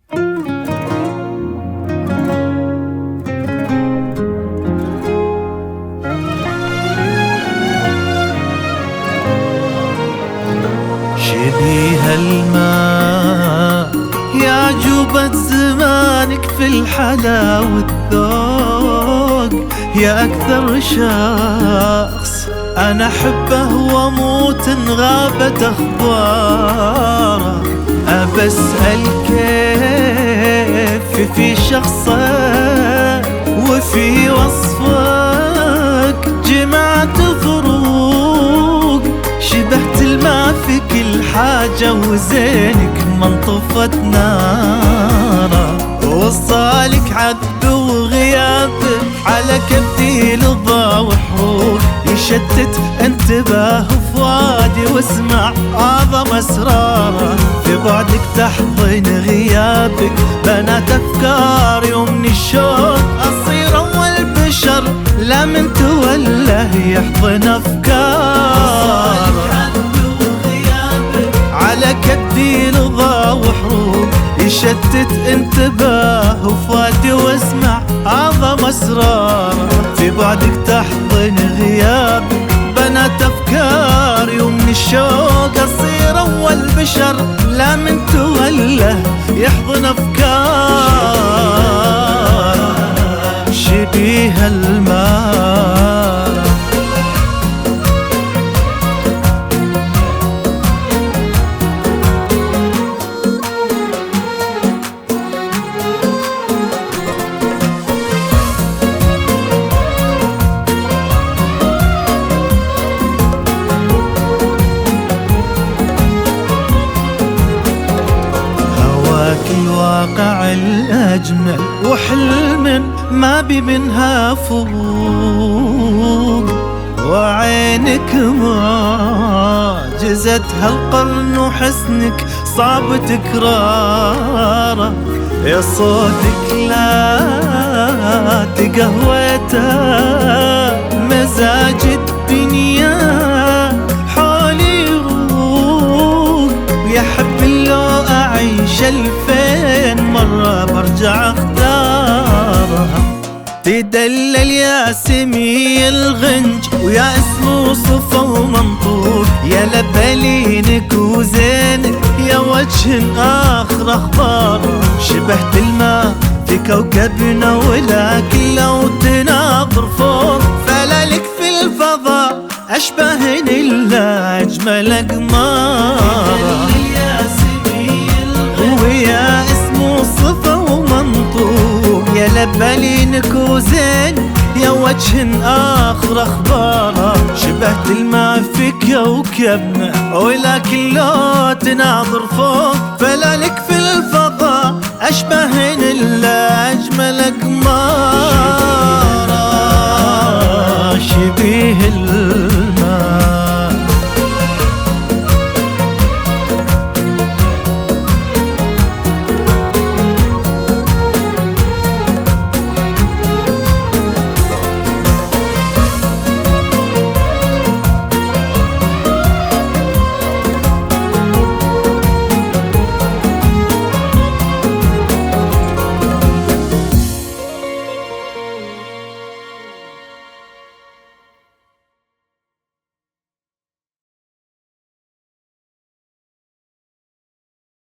شبيه الماء يعجبك زمانك في الحلا والذوق، يا أكثر شخص أنا أحبه وأموت إن غابت أخباره. أبسأل كيف في شخصك وفي وصفك جمعت فروق، شبهت الماء في كل حاجة وزينك من طفت ناره. وصالك عد وغيابك على كبدي لظى وحروق، يشتت انتباه فؤادي واسمع أعظم أسراره. في بعدك تحضن غيابك بنات أفكاري، ومن الشوق أصير أول بشر لا من توله يحضن أفكاره. على كبدي لظى وحروق، يشتت انتباه وفؤادي واسمع أعظم أسراره. في بعدك تحضن غيابك بنات أفكاري، ومن الشوق أصير أول بشر لا من توله يحضن أفكاره. شبيه الماء الواقع الأجمل وحلم ما بي منها فوق، وعينك معجزة هالقرن وحسنك صعب تكراره. يا صوتك لا تقهوته مزاج الدنيا حولي يروق، ويا حب لو أعيش 2000 مرة برجع اختارها. تدلل يا سمي الغنج ويا اسمه صفا ومنطوق، يا لبالينك وزينك يا وجه آخر أخبار. شبهت الماء في كوكبنا ولكن لو تناظر فوق فلا لك في الفضاء أشبهن إلا أجمل أقمار. ويا اسمه صفا ومنطوق، يا لبالينك وزين يا وجه آخر أخباره. شبهت الماء في كوكبنا ولكن لو تناظر فوق فلا لك في الفضاء أشبهن